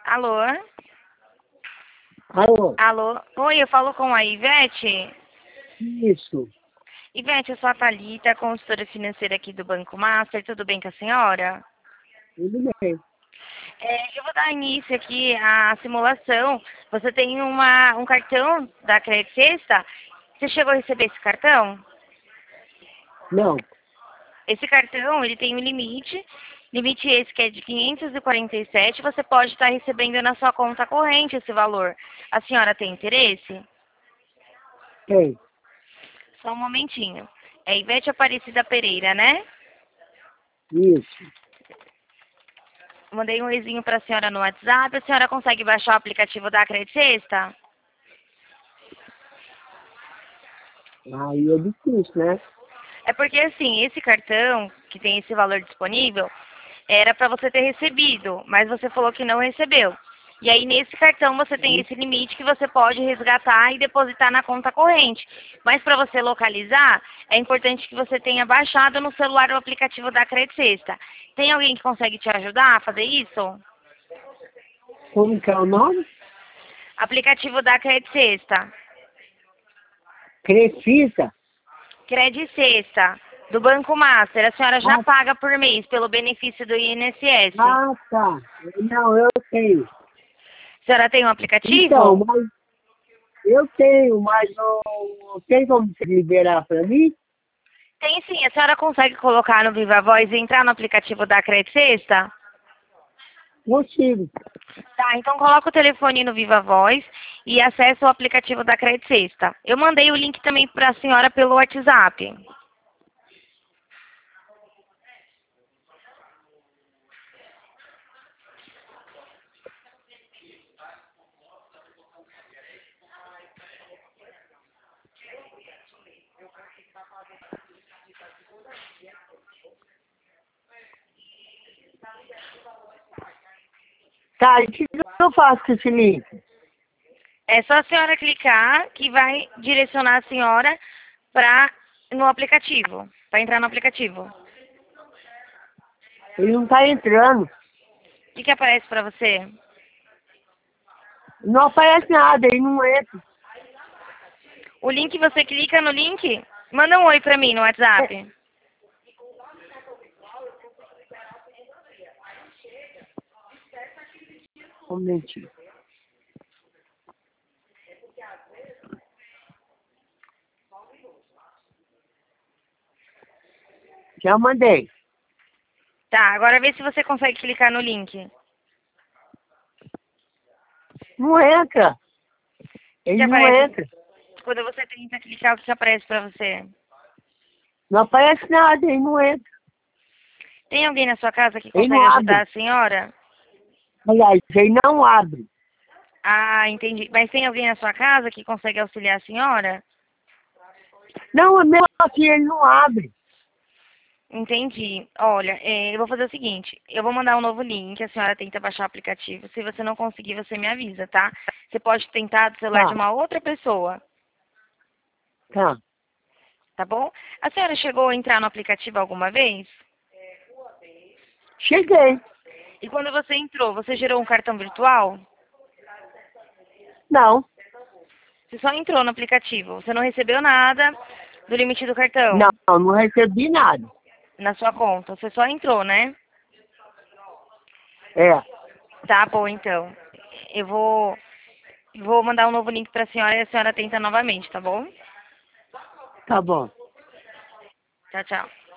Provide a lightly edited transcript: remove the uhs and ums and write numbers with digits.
Alô? Alô? Alô? Oi, eu falo com a Ivete. Isso. Ivete, eu sou a Thalita, consultora financeira aqui do Banco Master. Tudo bem com a senhora? Tudo bem. Eu vou dar início aqui à simulação. Você tem um cartão da Credit Sexta? Você chegou a receber esse cartão? Não. Esse cartão, ele tem um limite esse que é de 547. Você pode estar recebendo na sua conta corrente esse valor. A senhora tem interesse? Tem. Só um momentinho. É Ivete Aparecida Pereira, né? Isso. Mandei um oizinho para a senhora no WhatsApp. A senhora consegue baixar o aplicativo da Credit Sexta? Aí é difícil, né? É porque, assim, esse cartão, que tem esse valor disponível, era para você ter recebido, mas você falou que não recebeu. E aí, nesse cartão, você tem esse limite que você pode resgatar e depositar na conta corrente. Mas para você localizar, é importante que você tenha baixado no celular o aplicativo da Credit Sexta. Tem alguém que consegue te ajudar a fazer isso? Como que é o nome? Aplicativo da Credit Sexta. Crescita. Credit Sexta, do Banco Master. A senhora já Ah, paga por mês pelo benefício do INSS. tá. Não, eu tenho. A senhora tem um Então, aplicativo? mas eu tenho, mas não tem como você liberar para mim? Tem sim. A senhora consegue colocar no Viva Voz e entrar no aplicativo da Credit Sexta? Consigo. Tá, então coloca o telefone no Viva Voz e acessa o aplicativo da Credit Sexta. Eu mandei o link também para a senhora pelo WhatsApp. Tá, e o que eu faço com esse link? É só a senhora clicar que vai direcionar a senhora no aplicativo, para entrar no aplicativo. Ele não tá entrando. O que aparece para você? Não aparece nada, ele não entra. O link, você clica no link, manda um oi pra mim no WhatsApp. Um momentinho. Já mandei. Tá, agora vê se você consegue clicar no link. O Não entra. que que Ele não aparece? entra. Quando você tenta clicar, o que que aparece pra você? Não aparece nada, ele não entra. Tem alguém na sua casa que Ele consegue não ajudar abre. a senhora? Aliás, ele não abre. Ah, entendi. Mas tem alguém na sua casa que consegue auxiliar a senhora? Não, mesmo assim ele não abre. Entendi. Olha, eu vou fazer o seguinte, eu vou mandar um novo link, a senhora tenta baixar o aplicativo. Se você não conseguir, você me avisa, tá? Você pode tentar do celular de Tá, uma outra pessoa, tá. tá bom? A senhora chegou a entrar no aplicativo alguma vez? Cheguei. E quando você entrou, você gerou um cartão virtual? Não, Você só entrou no aplicativo, você não recebeu nada do limite do cartão não recebi nada. na sua conta, você só entrou, né? É, Tá bom, então. Eu vou mandar um novo link pra senhora e a senhora tenta novamente, tá bom? tá bom. Tchau, tchau.